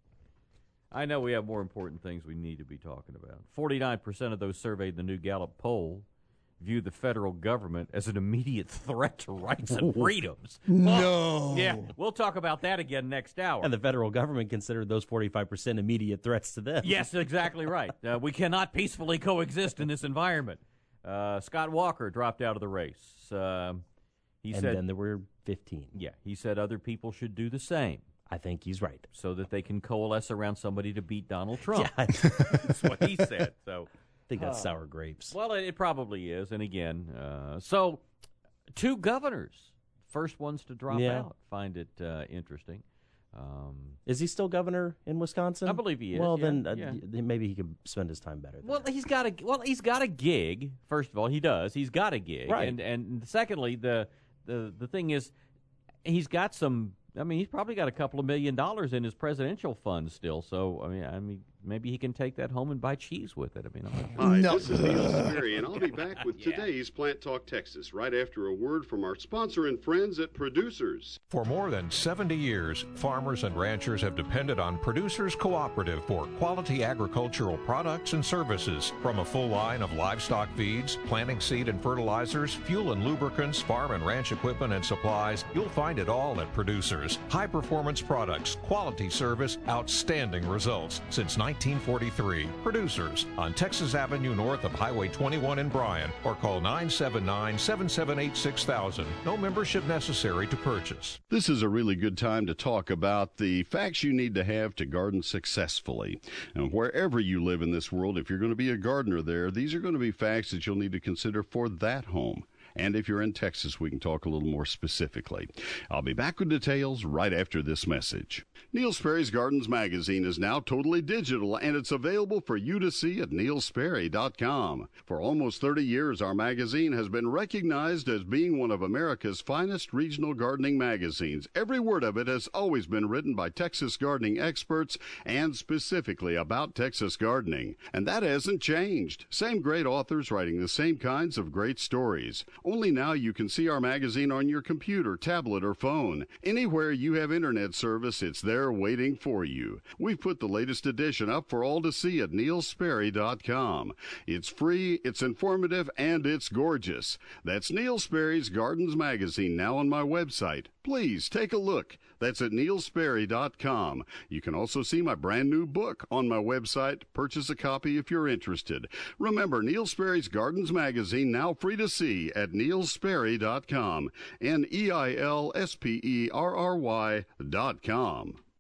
I know we have more important things we need to be talking about. forty-nine percent of those surveyed in the new Gallup poll view the federal government as an immediate threat to rights and freedoms. No. Well, yeah, we'll talk about that again next hour. And the federal government considered those forty-five percent immediate threats to them. Yes, exactly right. Uh, we cannot peacefully coexist in this environment. Uh, Scott Walker dropped out of the race. Uh, he and said, then there were fifteen. Yeah, he said other people should do the same. I think he's right. So that they can coalesce around somebody to beat Donald Trump. Yeah. That's what he said. So I think that's uh, sour grapes. Well, it, it probably is. And again, uh, so two governors, first ones to drop Yeah. out, find it uh, interesting. Um, is he still governor in Wisconsin? I believe he is. Well, yeah, then uh, yeah. y- maybe he could spend his time better. There. Well, he's got a well, he's got a gig. First of all, he does. He's got a gig, Right. and and secondly, the the the thing is, he's got some. I mean, he's probably got a couple of million dollars in his presidential fund still. So, I mean, I mean, maybe he can take that home and buy cheese with it. I mean, Hi, No. this is Neil Sperry, and I'll be back with Yeah. today's Plant Talk Texas right after a word from our sponsor and friends at Producers. For more than seventy years, farmers and ranchers have depended on Producers Cooperative for quality agricultural products and services. From a full line of livestock feeds, planting seed and fertilizers, fuel and lubricants, farm and ranch equipment and supplies, you'll find it all at Producers. High-performance products, quality service, outstanding results. Since nineteen forty-three, Producers on Texas Avenue north of Highway twenty-one in Bryan, or call nine seven nine, seven seven eight, six thousand. No membership necessary to purchase. This is a really good time to talk about the facts you need to have to garden successfully. And wherever you live in this world, if you're going to be a gardener there, these are going to be facts that you'll need to consider for that home. And if you're in Texas, we can talk a little more specifically. I'll be back with details right after this message. Neil Sperry's Gardens magazine is now totally digital, and it's available for you to see at neil sperry dot com. For almost thirty years, our magazine has been recognized as being one of America's finest regional gardening magazines. Every word of it has always been written by Texas gardening experts and specifically about Texas gardening. And that hasn't changed. Same great authors writing the same kinds of great stories. Only now you can see our magazine on your computer, tablet, or phone. Anywhere you have internet service, it's there waiting for you. We've put the latest edition up for all to see at neil sperry dot com. It's free, it's informative, and it's gorgeous. That's Neil Sperry's Gardens magazine now on my website. Please take a look. That's at neil sperry dot com. You can also see my brand new book on my website. Purchase a copy if you're interested. Remember, Neil Sperry's Gardens magazine now free to see at neil sperry dot com. N E I L S P E R R Y dot com.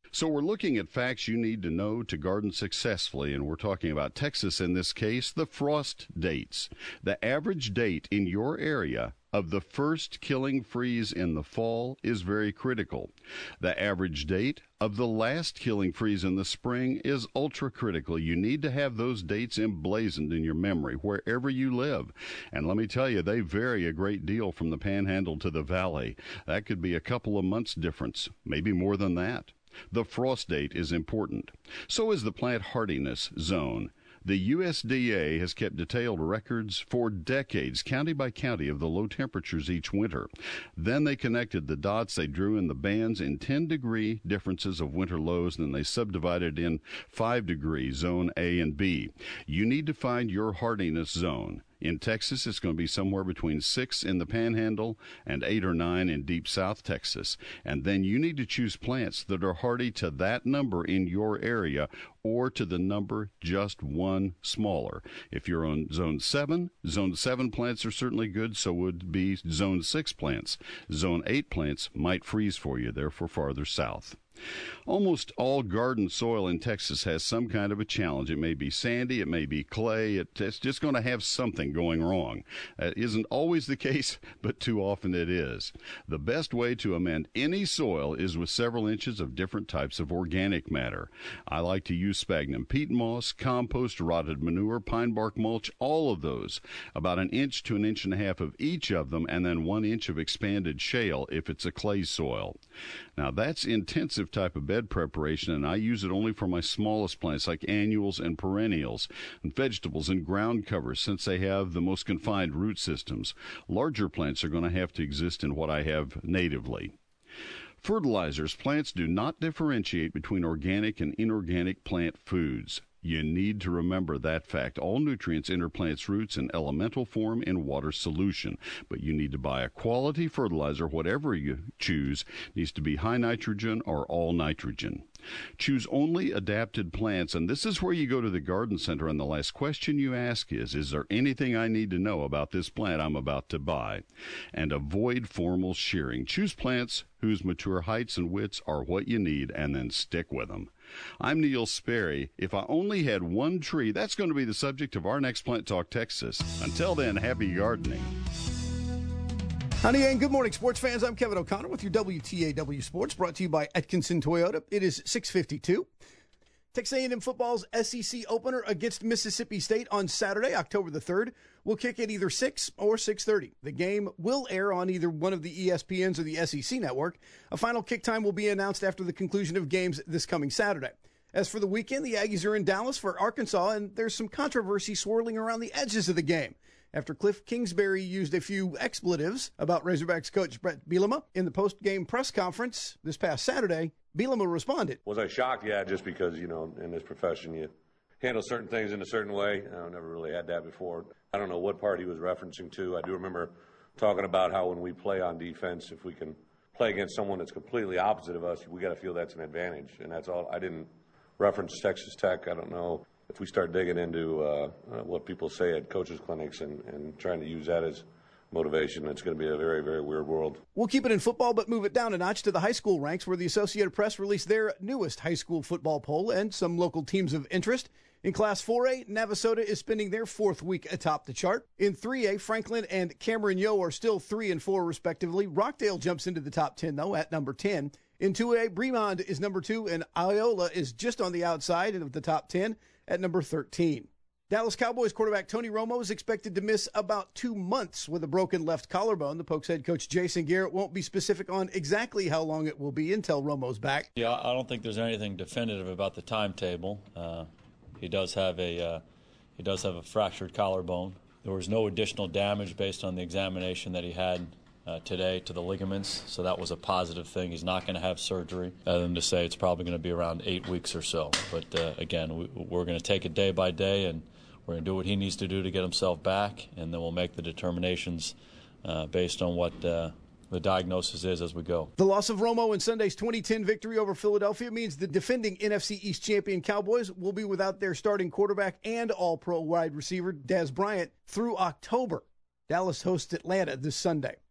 So we're looking at facts you need to know to garden successfully, and we're talking about Texas in this case, the frost dates. The average date in your area of the first killing freeze in the fall is very critical. The average date of the last killing freeze in the spring is ultra critical. You need to have those dates emblazoned in your memory wherever you live. And let me tell you, they vary a great deal from the Panhandle to the Valley. That could be a couple of months difference, maybe more than that. The frost date is important. So is the plant hardiness zone. The U S D A has kept detailed records for decades, county by county, of the low temperatures each winter. Then they connected the dots they drew in the bands in ten-degree differences of winter lows, and then they subdivided in five-degree zone A and B. You need to find your hardiness zone. In Texas, it's going to be somewhere between six in the Panhandle and eight or nine in deep South Texas. And then you need to choose plants that are hardy to that number in your area or to the number just one smaller. If you're on Zone seven, Zone seven plants are certainly good, so would be Zone six plants. Zone eight plants might freeze for you, therefore farther south. Almost all garden soil in Texas has some kind of a challenge. It may be sandy, it may be clay, it, it's just going to have something going wrong. That isn't always the case, but too often it is. The best way to amend any soil is with several inches of different types of organic matter. I like to use sphagnum peat moss, compost, rotted manure, pine bark mulch, all of those. About an inch to an inch and a half of each of them, and then one inch of expanded shale if it's a clay soil. Now, that's intensive type of bed preparation, and I use it only for my smallest plants like annuals and perennials, and vegetables and ground covers, since they have the most confined root systems. Larger plants are going to have to exist in what I have natively. Fertilizers. Plants do not differentiate between organic and inorganic plant foods. You need to remember that fact. All nutrients enter plants' roots in elemental form in water solution. But you need to buy a quality fertilizer. Whatever you choose needs to be high nitrogen or all nitrogen. Choose only adapted plants, and this is where you go to the garden center, and the last question you ask is, is there anything I need to know about this plant I'm about to buy? And avoid formal shearing. Choose plants whose mature heights and widths are what you need, and then stick with them. I'm Neil Sperry. If I only had one tree, that's going to be the subject of our next Plant Talk Texas. Until then, happy gardening. Honey, and good morning, sports fans. I'm Kevin O'Connor with your W T A W Sports, brought to you by Atkinson Toyota. It is six fifty-two. Texas A and M football's S E C opener against Mississippi State on Saturday, October the third, will kick at either six or six thirty. The game will air on either one of the E S P Ns or the S E C network. A final kick time will be announced after the conclusion of games this coming Saturday. As for the weekend, the Aggies are in Dallas for Arkansas, and there's some controversy swirling around the edges of the game after Cliff Kingsbury used a few expletives about Razorbacks coach Brett Bielema in the post-game press conference this past Saturday. Bielema responded. Was I shocked? Yeah, just because, you know, in this profession, you handle certain things in a certain way. I never really had that before. I don't know what part he was referencing to. I do remember talking about how when we play on defense, if we can play against someone that's completely opposite of us, we got to feel that's an advantage. And that's all. I didn't reference Texas Tech. I don't know if we start digging into uh, what people say at coaches' clinics and, and trying to use that as motivation, it's going to be a very, very weird world. We'll keep it in football, but move it down a notch to the high school ranks, where the Associated Press released their newest high school football poll and some local teams of interest. In Class four A, Navasota is spending their fourth week atop the chart. In three A, Franklin and Cameron Yo are still three and four, respectively. Rockdale jumps into the top ten, though, at number ten. In two A, Bremond is number two, and Iola is just on the outside of the top ten at number thirteen. Dallas Cowboys quarterback Tony Romo is expected to miss about two months with a broken left collarbone. The Pokes head coach Jason Garrett won't be specific on exactly how long it will be until Romo's back. Yeah, I don't think there's anything definitive about the timetable. Uh, he does have a uh, he does have a fractured collarbone. There was no additional damage based on the examination that he had uh, today to the ligaments, so that was a positive thing. He's not going to have surgery, other than to say it's probably going to be around eight weeks or so. But uh, again, we, we're going to take it day by day, and we're going to do what he needs to do to get himself back, and then we'll make the determinations uh, based on what uh, the diagnosis is as we go. The loss of Romo in Sunday's twenty ten victory over Philadelphia means the defending N F C East champion Cowboys will be without their starting quarterback and all-pro wide receiver Dez Bryant through October. Dallas hosts Atlanta this Sunday.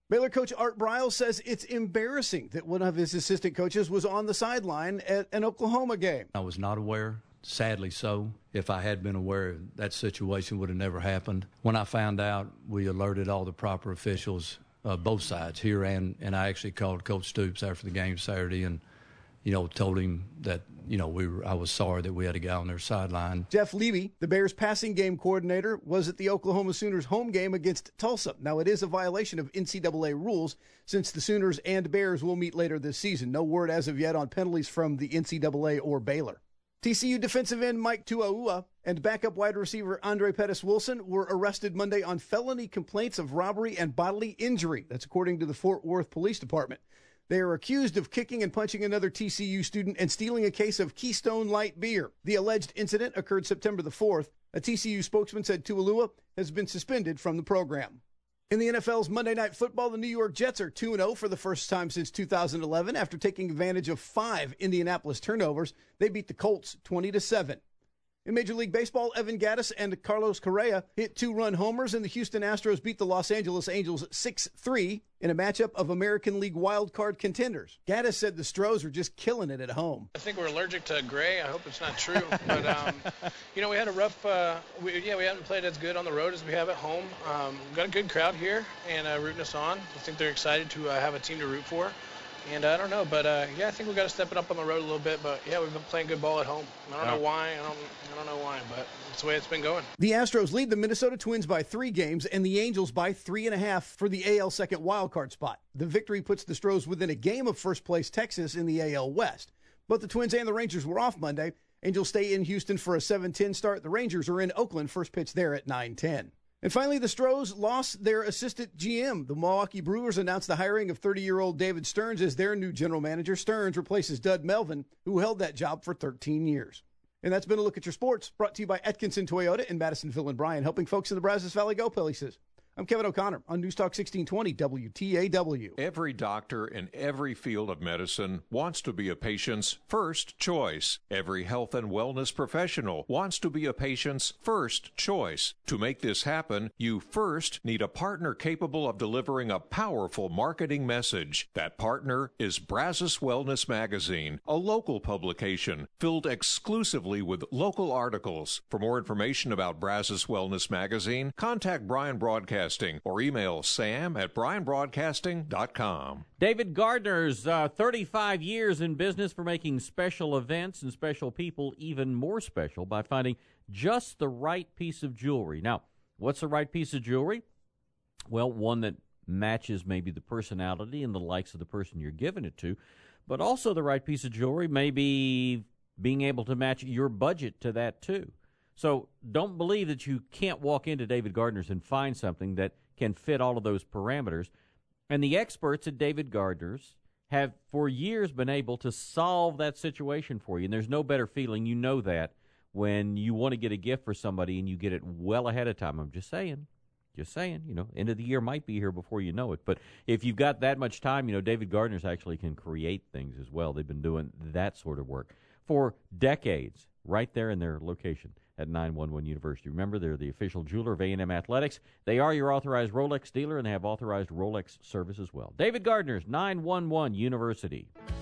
Baylor coach Art Briles says it's embarrassing that one of his assistant coaches was on the sideline at an Oklahoma game. I was not aware, sadly so. If I had been aware, that situation would have never happened. When I found out, we alerted all the proper officials, uh, both sides here, and, and I actually called Coach Stoops after the game Saturday and, you know, told him that, you know, we were, I was sorry that we had a guy on their sideline. Jeff Levy, the Bears passing game coordinator, was at the Oklahoma Sooners home game against Tulsa. Now, it is a violation of N C double A rules since the Sooners and Bears will meet later this season. No word as of yet on penalties from the N C double A or Baylor. T C U defensive end Mike Tuaua and backup wide receiver Andre Pettis Wilson were arrested Monday on felony complaints of robbery and bodily injury. That's according to the Fort Worth Police Department. They are accused of kicking and punching another T C U student and stealing a case of Keystone Light beer. The alleged incident occurred September the fourth. A T C U spokesman said Tuaua has been suspended from the program. In the N F L's Monday Night Football, the New York Jets are two and oh for the first time since two thousand eleven. After taking advantage of five Indianapolis turnovers, they beat the Colts twenty to seven. In Major League Baseball, Evan Gattis and Carlos Correa hit two-run homers, and the Houston Astros beat the Los Angeles Angels six three in a matchup of American League wildcard contenders. Gattis said the Stros are just killing it at home. I think we're allergic to gray. I hope it's not true. But, um, you know, we had a rough, uh, we, yeah, we haven't played as good on the road as we have at home. Um, we've got a good crowd here and uh, rooting us on. I think they're excited to uh, have a team to root for. And uh, I don't know, but uh, yeah, I think we've got to step it up on the road a little bit. But yeah, we've been playing good ball at home. I don't yeah. know why. I don't. I don't know why, but it's the way it's been going. The Astros lead the Minnesota Twins by three games, and the Angels by three and a half for the A L second wildcard spot. The victory puts the Stros within a game of first place Texas in the A L West. But the Twins and the Rangers were off Monday. Angels stay in Houston for a seven ten start. The Rangers are in Oakland, first pitch there at nine ten. And finally, the Stros lost their assistant G M. The Milwaukee Brewers announced the hiring of thirty-year-old David Stearns as their new general manager. Stearns replaces Dud Melvin, who held that job for thirteen years. And that's been a look at your sports, brought to you by Atkinson Toyota in Madisonville and Bryan, helping folks in the Brazos Valley go places. I'm Kevin O'Connor on News Talk sixteen twenty W T A W. Every doctor in every field of medicine wants to be a patient's first choice. Every health and wellness professional wants to be a patient's first choice. To make this happen, you first need a partner capable of delivering a powerful marketing message. That partner is Brazos Wellness Magazine, a local publication filled exclusively with local articles. For more information about Brazos Wellness Magazine, contact Bryan Broadcasting or email sam at bryan broadcasting dot com. David Gardner's uh, thirty-five years in business for making special events and special people even more special by finding just the right piece of jewelry. Now, what's the right piece of jewelry? Well, one that matches maybe the personality and the likes of the person you're giving it to, but also the right piece of jewelry may be being able to match your budget to that too. So don't believe that you can't walk into David Gardner's and find something that can fit all of those parameters. And the experts at David Gardner's have for years been able to solve that situation for you. And there's no better feeling, you know that, when you want to get a gift for somebody and you get it well ahead of time. I'm just saying, just saying, you know, end of the year might be here before you know it. But if you've got that much time, you know, David Gardner's actually can create things as well. They've been doing that sort of work for decades right there in their location at nine one one University. Remember, they're the official jeweler of A and M Athletics. They are your authorized Rolex dealer, and they have authorized Rolex service as well. David Gardner's, nine one one University.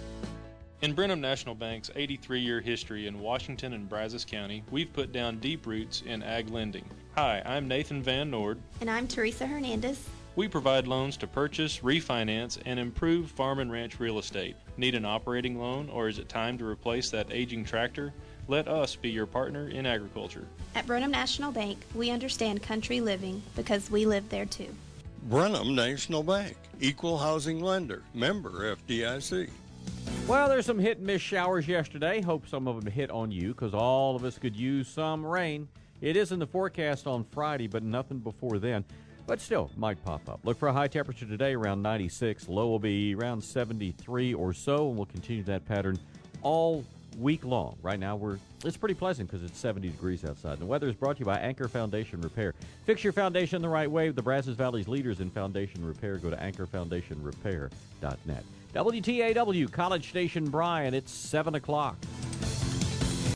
In Brenham National Bank's eighty-three-year history in Washington and Brazos County, we've put down deep roots in ag lending. Hi, I'm Nathan Van Nord. And I'm Teresa Hernandez. We provide loans to purchase, refinance, and improve farm and ranch real estate. Need an operating loan, or is it time to replace that aging tractor? Let us be your partner in agriculture. At Brenham National Bank, we understand country living because we live there too. Brenham National Bank, equal housing lender, member F D I C. Well, there's some hit and miss showers yesterday. Hope some of them hit on you because all of us could use some rain. It is in the forecast on Friday, but nothing before then. But still, might pop up. Look for a high temperature today around ninety-six. Low will be around seventy-three or so, and we'll continue that pattern all week long. Right now, we're it's pretty pleasant because it's seventy degrees outside. And the weather is brought to you by Anchor Foundation Repair. Fix your foundation the right way with the Brazos Valley's leaders in foundation repair. Go to anchor foundation repair dot net. W T A W, College Station Bryan. It's seven o'clock.